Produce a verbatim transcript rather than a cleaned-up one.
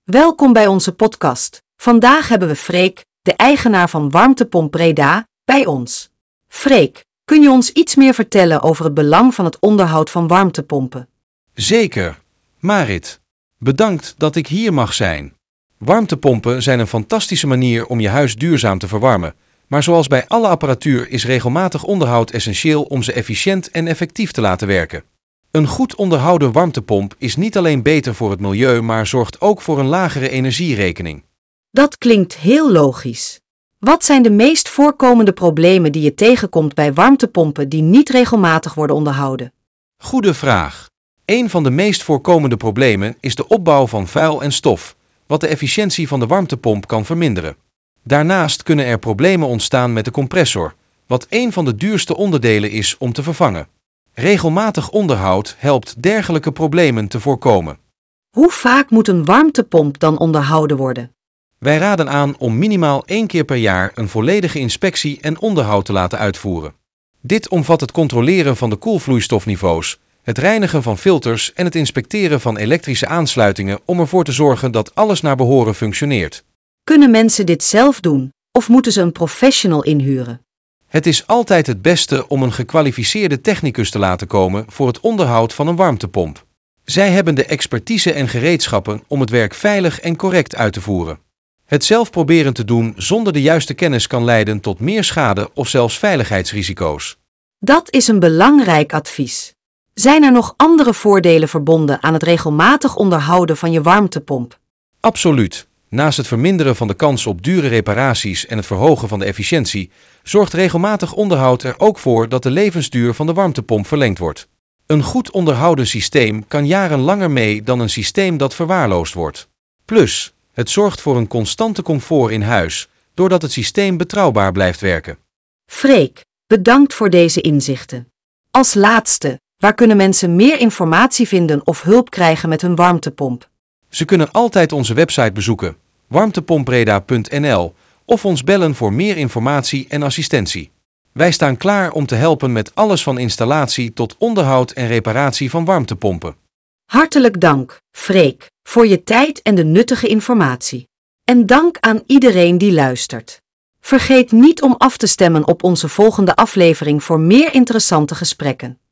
Welkom bij onze podcast. Vandaag hebben we Freek, de eigenaar van Warmtepomp Breda, bij ons. Freek, kun je ons iets meer vertellen over het belang van het onderhoud van warmtepompen? Zeker. Marit, bedankt dat ik hier mag zijn. Warmtepompen zijn een fantastische manier om je huis duurzaam te verwarmen. Maar zoals bij alle apparatuur is regelmatig onderhoud essentieel om ze efficiënt en effectief te laten werken. Een goed onderhouden warmtepomp is niet alleen beter voor het milieu, maar zorgt ook voor een lagere energierekening. Dat klinkt heel logisch. Wat zijn de meest voorkomende problemen die je tegenkomt bij warmtepompen die niet regelmatig worden onderhouden? Goede vraag. Een van de meest voorkomende problemen is de opbouw van vuil en stof, wat de efficiëntie van de warmtepomp kan verminderen. Daarnaast kunnen er problemen ontstaan met de compressor, wat een van de duurste onderdelen is om te vervangen. Regelmatig onderhoud helpt dergelijke problemen te voorkomen. Hoe vaak moet een warmtepomp dan onderhouden worden? Wij raden aan om minimaal één keer per jaar een volledige inspectie en onderhoud te laten uitvoeren. Dit omvat het controleren van de koelvloeistofniveaus, het reinigen van filters en het inspecteren van elektrische aansluitingen om ervoor te zorgen dat alles naar behoren functioneert. Kunnen mensen dit zelf doen, of moeten ze een professional inhuren? Het is altijd het beste om een gekwalificeerde technicus te laten komen voor het onderhoud van een warmtepomp. Zij hebben de expertise en gereedschappen om het werk veilig en correct uit te voeren. Het zelf proberen te doen zonder de juiste kennis kan leiden tot meer schade of zelfs veiligheidsrisico's. Dat is een belangrijk advies. Zijn er nog andere voordelen verbonden aan het regelmatig onderhouden van je warmtepomp? Absoluut. Naast het verminderen van de kans op dure reparaties en het verhogen van de efficiëntie, zorgt regelmatig onderhoud er ook voor dat de levensduur van de warmtepomp verlengd wordt. Een goed onderhouden systeem kan jaren langer mee dan een systeem dat verwaarloosd wordt. Plus, het zorgt voor een constante comfort in huis, doordat het systeem betrouwbaar blijft werken. Freek, bedankt voor deze inzichten. Als laatste, waar kunnen mensen meer informatie vinden of hulp krijgen met hun warmtepomp? Ze kunnen altijd onze website bezoeken, warmtepompreda punt n l, of ons bellen voor meer informatie en assistentie. Wij staan klaar om te helpen met alles van installatie tot onderhoud en reparatie van warmtepompen. Hartelijk dank, Freek, voor je tijd en de nuttige informatie. En dank aan iedereen die luistert. Vergeet niet om af te stemmen op onze volgende aflevering voor meer interessante gesprekken.